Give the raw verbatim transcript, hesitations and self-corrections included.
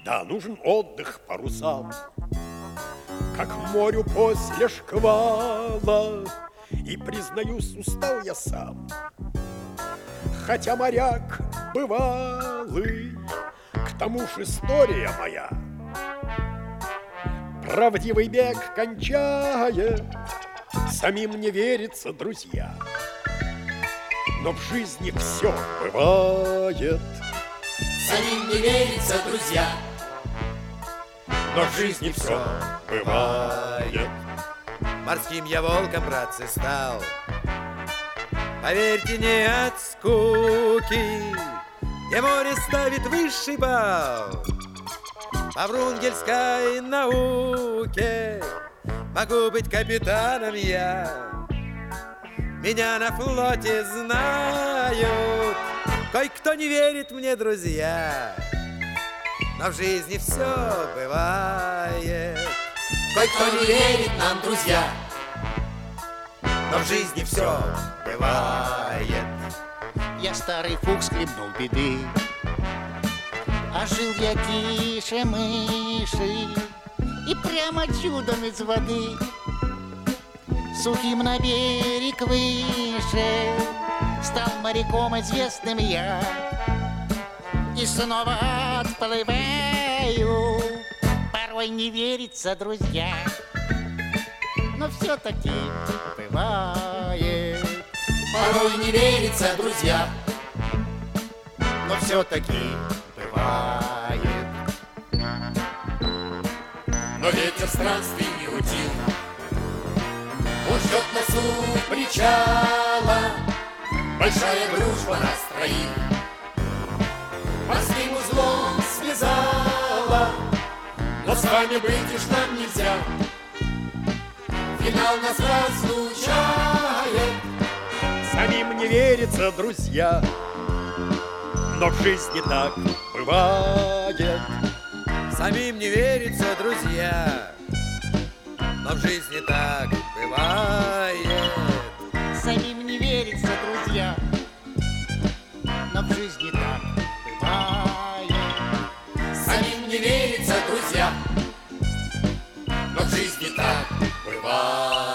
Да, нужен отдых парусам, как морю после шквала. И, признаюсь, устал я сам, хотя моряк бывалый. К тому ж история моя правдивый бег кончает. Самим не верится, друзья, но в жизни все бывает. Самим не верится, друзья, но в жизни все бывает. Морским я волком, братцы, стал. Поверьте, не от скуки, где море ставит высший балл. По врунгельской науке могу быть капитаном я. Меня на флоте знают, кое-кто не верит мне, друзья, но в жизни все бывает. Кое-кто не верит нам, друзья, но в жизни все бывает. Я старый фукс хлебнул беды, а жил я тише мыши и прямо чудом из воды сухим на берег выше стал моряком известным я и снова отплываю. Порой не верится, друзья, но все-таки бывает. Порой не верится, друзья, но все-таки бывает. Но ветер странствий не утих, он ждет нас у причала. Большая дружба нас троих морским узлом связала. Но с вами быть уж нам нельзя, финал нас разлучает. Самим не верится, друзья, но в жизни так бывает. Самим не верится, друзья, но в жизни так бывает. Самим не верится, друзья, но в жизни так бывает. Самим не верится, друзья, но в жизни так бывает.